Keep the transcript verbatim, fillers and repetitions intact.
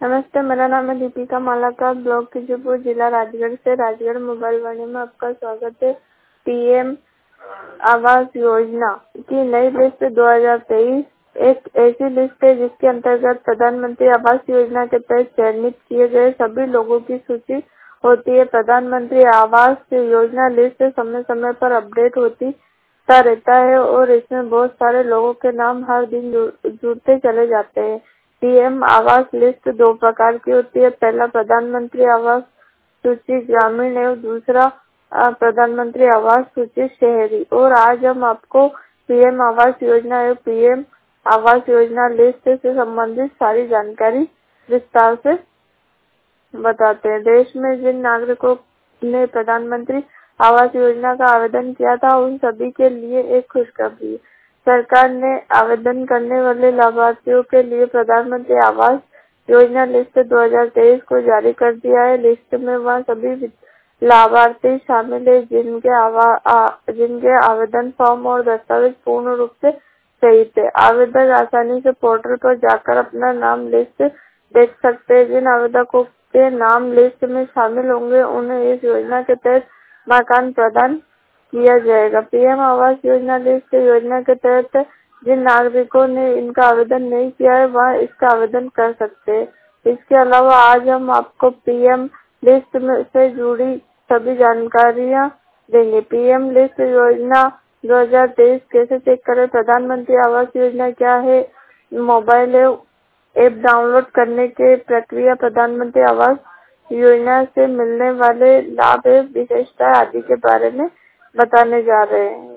नमस्ते, मेरा नाम है दीपिका मालाकार, ब्लॉक कीजुपुर, जिला राजगढ़ से। राजगढ़ मोबाइल वाणी में आपका स्वागत है। पीएम आवास योजना की नई लिस्ट दो हज़ार तेईस एक ऐसी लिस्ट है जिसके अंतर्गत प्रधानमंत्री आवास योजना के तहत चयनित किए गए सभी लोगों की सूची होती है। प्रधानमंत्री आवास योजना लिस्ट समय समय पर अपडेट होती रहता है और इसमें बहुत सारे लोगों के नाम हर दिन जुड़ते चले जाते हैं। पीएम आवास लिस्ट दो प्रकार की होती है। पहला प्रधानमंत्री आवास सूची ग्रामीण एवं दूसरा प्रधानमंत्री आवास सूची शहरी। और आज हम आपको पीएम आवास योजना एवं पीएम आवास योजना लिस्ट से संबंधित सारी जानकारी विस्तार से बताते हैं। देश में जिन नागरिकों ने प्रधानमंत्री आवास योजना का आवेदन किया था उन सभी के लिए एक खुशखबरी है। सरकार ने आवेदन करने वाले लाभार्थियों के लिए प्रधानमंत्री आवास योजना लिस्ट दो हज़ार तेईस को जारी कर दिया है। लिस्ट में वह सभी लाभार्थी शामिल है जिनके आवा, आ, जिनके आवेदन फॉर्म और दस्तावेज पूर्ण रूप से सही थे। आवेदक आसानी से पोर्टल पर जाकर अपना नाम लिस्ट देख सकते हैं। जिन आवेदकों के नाम लिस्ट में शामिल होंगे उन्हें इस योजना के तहत मकान प्रदान किया जाएगा। पीएम आवास योजना लिस्ट योजना के तहत जिन नागरिकों ने इनका आवेदन नहीं किया है वह इसका आवेदन कर सकते हैं। इसके अलावा आज हम आपको पीएम लिस्ट में से जुड़ी सभी जानकारियां देंगे। पीएम लिस्ट योजना दो हज़ार तेईस कैसे चेक करें, प्रधानमंत्री आवास योजना क्या है, मोबाइल ऐप डाउनलोड करने की प्रक्रिया, प्रधानमंत्री आवास योजना से मिलने वाले लाभ, विशेषताएं आदि के बारे में बताने जा रहे हैं।